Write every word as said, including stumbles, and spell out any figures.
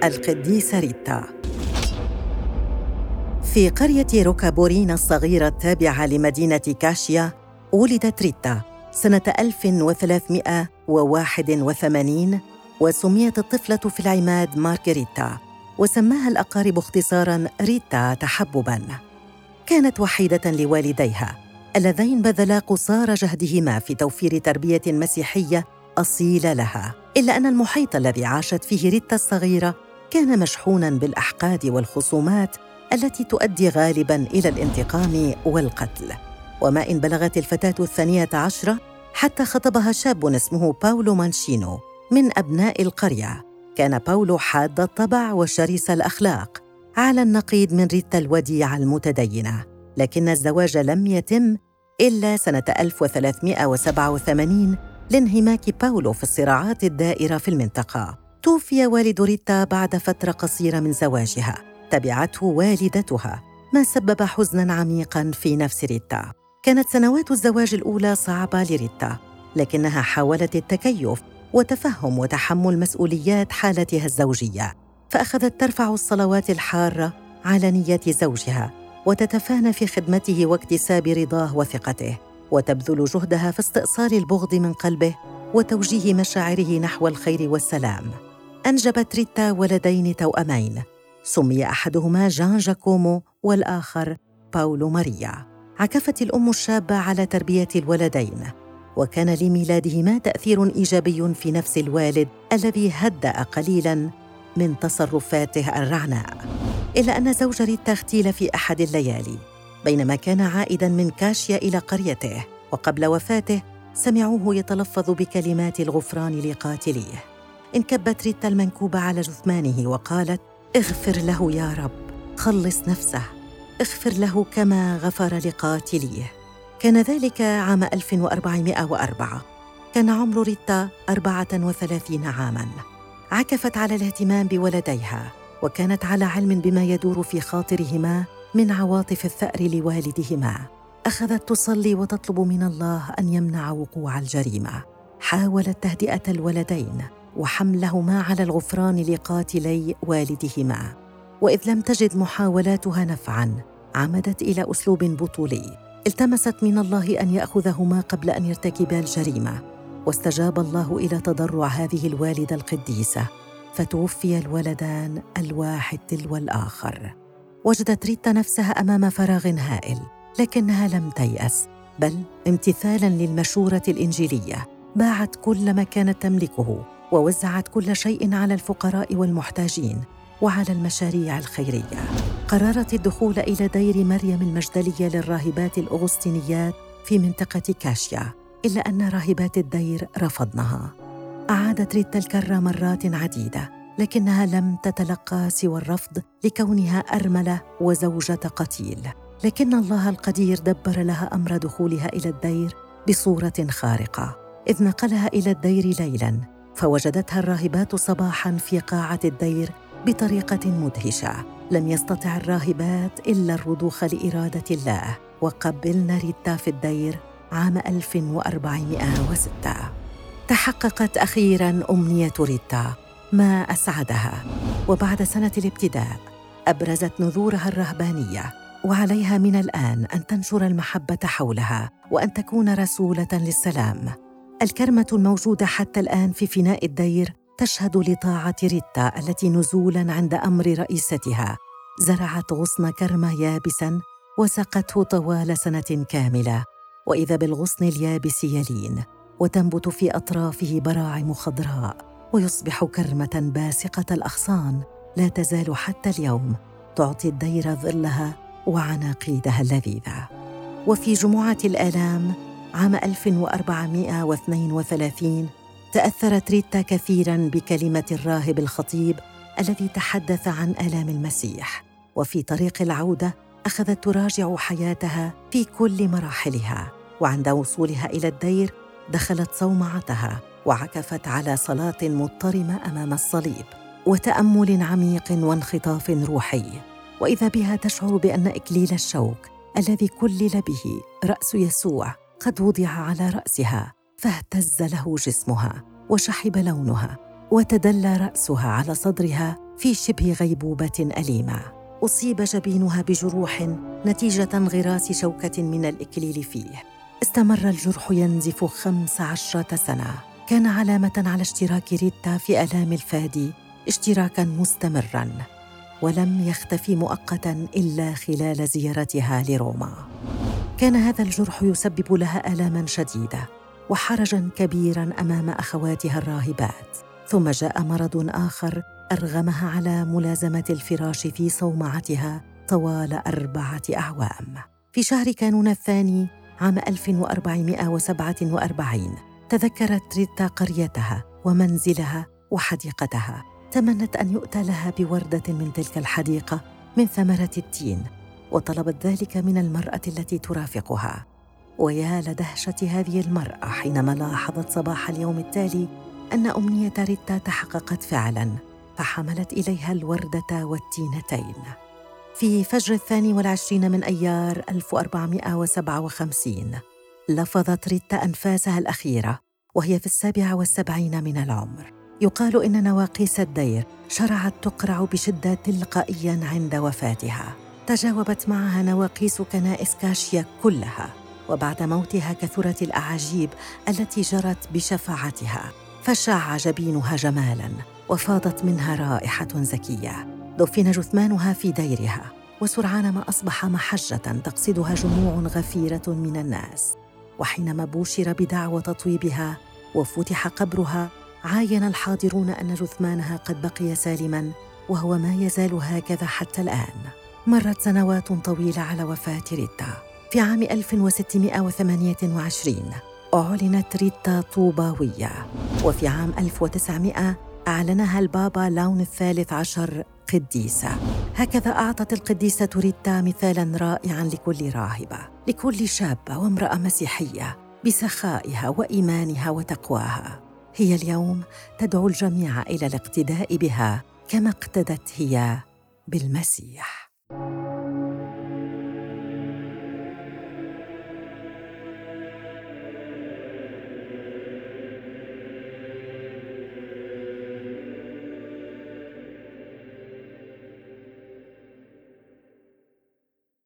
القديسة ريتا. في قرية روكابورينا الصغيرة التابعة لمدينة كاشيا ولدت ريتا سنة ألف وثلاثمائة وواحد وثمانين، وسميت الطفلة في العماد مارغريتا، وسماها الأقارب اختصاراً ريتا تحبباً. كانت وحيدة لوالديها اللذين بذلا قصارى جهدهما في توفير تربية مسيحية أصيلة لها، إلا أن المحيط الذي عاشت فيه ريتا الصغيرة كان مشحوناً بالأحقاد والخصومات التي تؤدي غالباً إلى الانتقام والقتل. وما إن بلغت الفتاة الثانية عشرة حتى خطبها شاب اسمه باولو مانشينو من أبناء القرية. كان باولو حاد الطبع وشرس الأخلاق، على النقيض من ريتا الوديعة المتدينة، لكن الزواج لم يتم إلا سنة ألف وثلاثمائة وسبعة وثمانين لانهماك باولو في الصراعات الدائرة في المنطقة. توفي والد ريتا بعد فترة قصيرة من زواجها، تبعته والدتها، ما سبب حزناً عميقاً في نفس ريتا. كانت سنوات الزواج الأولى صعبة لريتا، لكنها حاولت التكيف وتفهم وتحمل مسؤوليات حالتها الزوجية، فأخذت ترفع الصلوات الحارة على نية زوجها وتتفانى في خدمته واكتساب رضاه وثقته، وتبذل جهدها في استئصال البغض من قلبه وتوجيه مشاعره نحو الخير والسلام. أنجبت ريتا ولدين توأمين، سمي أحدهما جان جاكومو والآخر باولو ماريا. عكفت الأم الشابة على تربية الولدين، وكان لميلادهما تأثير إيجابي في نفس الوالد الذي هدأ قليلاً من تصرفاته الرعناء. إلا أن زوج ريتا اغتيل في أحد الليالي بينما كان عائداً من كاشيا إلى قريته، وقبل وفاته سمعوه يتلفظ بكلمات الغفران لقاتليه. انكبت ريتا المنكوبة على جثمانه وقالت: اغفر له يا رب، خلص نفسه، اغفر له كما غفر لقاتليه. كان ذلك عام ألف وأربعمائة وأربعة. كان عمر ريتا أربعة وثلاثين عاماً. عكفت على الاهتمام بولديها، وكانت على علم بما يدور في خاطرهما من عواطف الثأر لوالدهما. أخذت تصلي وتطلب من الله أن يمنع وقوع الجريمة. حاولت تهدئة الولدين وحملهما على الغفران لقاتلي والدهما، وإذ لم تجد محاولاتها نفعاً عمدت إلى أسلوب بطولي. التمست من الله أن يأخذهما قبل أن يرتكبا الجريمة، واستجاب الله إلى تضرع هذه الوالدة القديسة، فتوفي الولدان الواحد تلو الآخر. وجدت ريتا نفسها أمام فراغ هائل، لكنها لم تيأس، بل امتثالاً للمشورة الإنجيلية باعت كل ما كانت تملكه ووزعت كل شيء على الفقراء والمحتاجين وعلى المشاريع الخيرية. قررت الدخول إلى دير مريم المجدلية للراهبات الأغسطينيات في منطقة كاشيا، إلا أن راهبات الدير رفضنها. أعادت ريتا الكرة مرات عديدة، لكنها لم تتلقى سوى الرفض لكونها أرملة وزوجة قتيل. لكن الله القدير دبر لها أمر دخولها إلى الدير بصورة خارقة، إذ نقلها إلى الدير ليلاً، فوجدتها الراهبات صباحاً في قاعة الدير بطريقة مدهشة. لم يستطع الراهبات إلا الرضوخ لإرادة الله، وقبلن ريتا في الدير عام ألف وأربعمائة وستة. تحققت أخيراً أمنية ريتا، ما أسعدها. وبعد سنة الابتداء أبرزت نذورها الرهبانية، وعليها من الآن أن تنشر المحبة حولها وأن تكون رسولة للسلام. الكرمة الموجودة حتى الآن في فناء الدير تشهد لطاعة ريتا التي نزولاً عند أمر رئيستها زرعت غصن كرمة يابساً وسقته طوال سنة كاملة، وإذا بالغصن اليابس يلين وتنبت في أطرافه براعم خضراء، ويصبح كرمة باسقة الأغصان لا تزال حتى اليوم تعطي الدير ظلها وعناقيدها اللذيذة. وفي جمعة الآلام عام ألف وأربعمائة واثنين وثلاثين تأثرت ريتا كثيراً بكلمة الراهب الخطيب الذي تحدث عن آلام المسيح، وفي طريق العودة أخذت تراجع حياتها في كل مراحلها. وعند وصولها إلى الدير دخلت صومعتها وعكفت على صلاة مضطرمة أمام الصليب وتأمل عميق وانخطاف روحي، وإذا بها تشعر بأن إكليل الشوك الذي كلل به رأس يسوع قد وضع على رأسها، فاهتز له جسمها وشحب لونها، وتدلى رأسها على صدرها في شبه غيبوبة أليمة. أصيب جبينها بجروح نتيجة انغراس شوكة من الإكليل فيه. استمر الجرح ينزف خمس عشرة سنة. كان علامة على اشتراك ريتا في آلام الفادي اشتراكاً مستمراً، ولم يختفي مؤقتاً إلا خلال زيارتها لروما. كان هذا الجرح يسبب لها آلاماً شديدة وحرجاً كبيراً أمام أخواتها الراهبات. ثم جاء مرض آخر أرغمها على ملازمة الفراش في صومعتها طوال أربعة أعوام. في شهر كانون الثاني عام ألف وأربعمائة وسبعة وأربعين تذكرت ريتا قريتها ومنزلها وحديقتها. تمنت أن يؤتى لها بوردة من تلك الحديقة من ثمرة التين، وطلبت ذلك من المرأة التي ترافقها. ويا لدهشة هذه المرأة حينما لاحظت صباح اليوم التالي أن أمنية ريتا تحققت فعلاً، فحملت إليها الوردة والتينتين. في فجر الثاني والعشرين من أيار ألف وأربعمائة وسبعة وخمسين لفظت ريتا أنفاسها الأخيرة وهي في السابعة والسبعين من العمر. يقال إن نواقيس الدير شرعت تقرع بشدة تلقائياً عند وفاتها. تجاوبت معها نواقيس كنائس كاشيا كلها، وبعد موتها كثرت الأعاجيب التي جرت بشفاعتها، فشاع جبينها جمالاً وفاضت منها رائحة زكية. دفن جثمانها في ديرها، وسرعان ما أصبح محجة تقصدها جموع غفيرة من الناس. وحينما بوشر بدعوى تطويبها وفتح قبرها، عاين الحاضرون أن جثمانها قد بقي سالماً، وهو ما يزال هكذا حتى الآن. مرت سنوات طويلة على وفاة ريتا. في عام ألف وستمائة وثمانية وعشرين أعلنت ريتا طوباوية، وفي عام ألف وتسعمائة أعلنها البابا لاون الثالث عشر قديسة. هكذا أعطت القديسة ريتا مثالاً رائعاً لكل راهبة، لكل شابة وامرأة مسيحية، بسخائها وإيمانها وتقواها. هي اليوم تدعو الجميع إلى الاقتداء بها كما اقتدت هي بالمسيح.